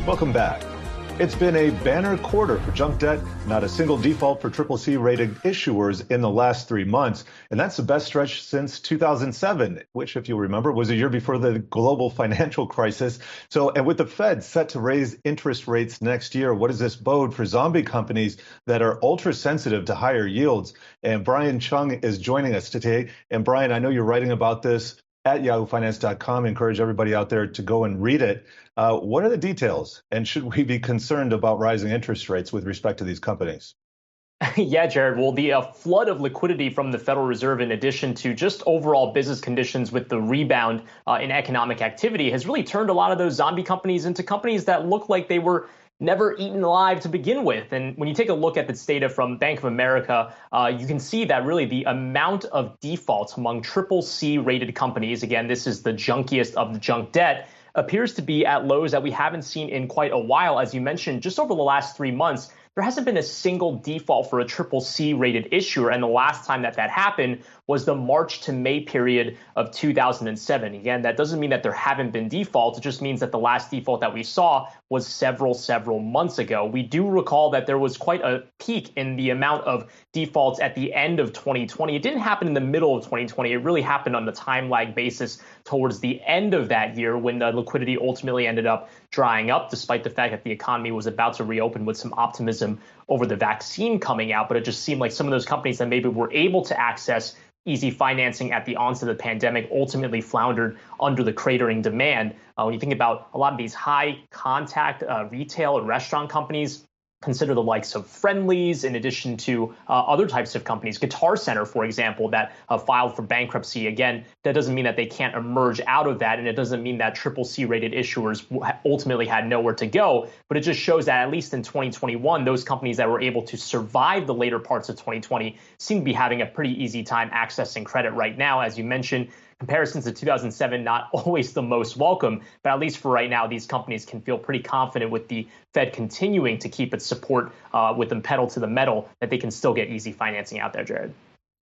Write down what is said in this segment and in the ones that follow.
Welcome back. It's been a banner quarter for junk debt, not a single default for CCC rated issuers in the last 3 months. And that's the best stretch since 2007, which, if you remember, was a year before the global financial crisis. And with the Fed set to raise interest rates next year, what does this bode for zombie companies that are ultra sensitive to higher yields? And Brian Chung is joining us today. And Brian, I know you're writing about this at yahoofinance.com. Encourage everybody out there to go and read it. What are the details? And should we be concerned about rising interest rates with respect to these companies? Yeah, Jared. Well, the flood of liquidity from the Federal Reserve, in addition to just overall business conditions with the rebound in economic activity, has really turned a lot of those zombie companies into companies that look like they were never eaten alive to begin with. And when you take a look at this data from Bank of America, you can see that really the amount of defaults among CCC rated companies, again, this is the junkiest of the junk debt, appears to be at lows that we haven't seen in quite a while. As you mentioned, just over the last 3 months, there hasn't been a single default for a CCC rated issuer. And the last time that happened was the March to May period of 2007. Again, that doesn't mean that there haven't been defaults. It just means that the last default that we saw was several months ago. We do recall that there was quite a peak in the amount of defaults at the end of 2020. It didn't happen in the middle of 2020. It really happened on the time lag basis towards the end of that year when the liquidity ultimately ended up drying up, despite the fact that the economy was about to reopen with some optimism over the vaccine coming out. But it just seemed like some of those companies that maybe were able to access easy financing at the onset of the pandemic ultimately floundered under the cratering demand. When you think about a lot of these high contact retail and restaurant companies, consider the likes of Friendly's, in addition to other types of companies, Guitar Center, for example, that filed for bankruptcy. Again, that doesn't mean that they can't emerge out of that, and it doesn't mean that CCC rated issuers ultimately had nowhere to go. But it just shows that at least in 2021, those companies that were able to survive the later parts of 2020 seem to be having a pretty easy time accessing credit right now. As you mentioned, comparisons to 2007, not always the most welcome, but at least for right now, these companies can feel pretty confident with the Fed continuing to keep its support with them pedal to the metal that they can still get easy financing out there, Jared.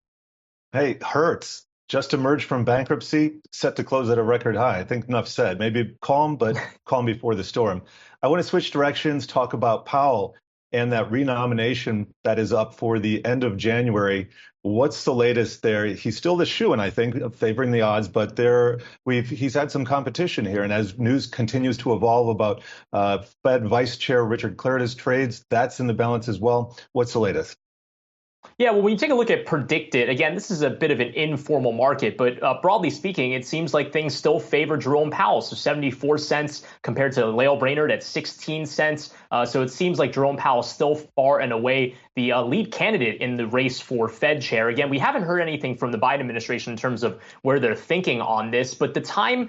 Hey, Hertz just emerged from bankruptcy, set to close at a record high. I think enough said. Maybe calm, but calm before the storm. I want to switch directions, talk about Powell and that renomination that is up for the end of January. What's the latest there? He's still the shoo-in, I think, favoring the odds, but he's had some competition here. And as news continues to evolve about Fed Vice Chair Richard Claridge's trades, that's in the balance as well. What's the latest? Yeah, well, when you take a look at Predicted, again, this is a bit of an informal market, but broadly speaking, it seems like things still favor Jerome Powell. So 74 cents compared to Lael Brainerd at 16 cents. So it seems like Jerome Powell is still far and away the lead candidate in the race for Fed chair. Again, we haven't heard anything from the Biden administration in terms of where they're thinking on this, but their time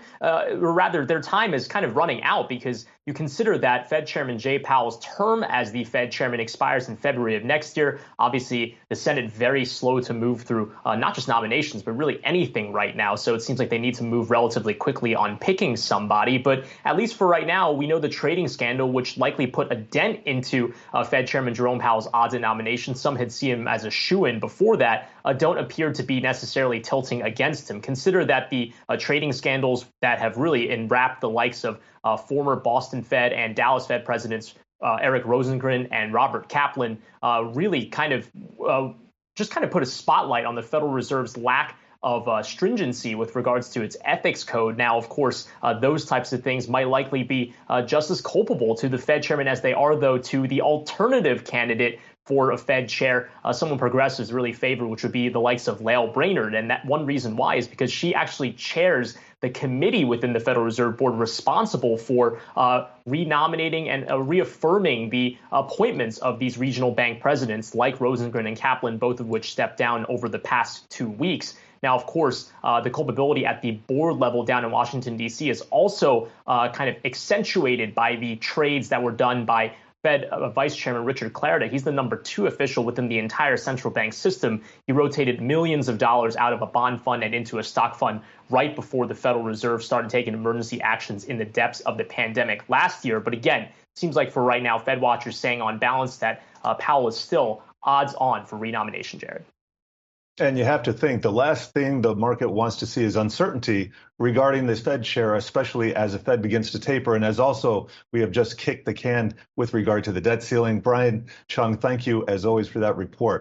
is kind of running out, because you consider that Fed Chairman Jay Powell's term as the Fed chairman expires in February of next year. Obviously, the Senate very slow to move through not just nominations, but really anything right now. So it seems like they need to move relatively quickly on picking somebody. But at least for right now, we know the trading scandal, which likely put a dent into Fed Chairman Jerome Powell's odds at nomination. Some had seen him as a shoo-in before that, don't appear to be necessarily tilting against him. Consider that the trading scandals that have really enwrapped the likes of former Boston Fed and Dallas Fed presidents Eric Rosengren and Robert Kaplan really kind of put a spotlight on the Federal Reserve's lack of stringency with regards to its ethics code. Now, of course, those types of things might likely be just as culpable to the Fed chairman as they are, though, to the alternative candidate for a Fed chair, someone progressives really favor, which would be the likes of Lael Brainerd. And that one reason why is because she actually chairs the committee within the Federal Reserve Board responsible for renominating and reaffirming the appointments of these regional bank presidents like Rosengren and Kaplan, both of which stepped down over the past 2 weeks. Now, of course, the culpability at the board level down in Washington, D.C. is also kind of accentuated by the trades that were done by Fed Vice Chairman Richard Clarida. He's the number 2 official within the entire central bank system. He rotated millions of dollars out of a bond fund and into a stock fund right before the Federal Reserve started taking emergency actions in the depths of the pandemic last year. But again, seems like for right now, Fed watchers saying on balance that Powell is still odds on for renomination, Jared. And you have to think the last thing the market wants to see is uncertainty regarding this Fed chair, especially as the Fed begins to taper. And as also we have just kicked the can with regard to the debt ceiling. Brian Cheung, thank you as always for that report.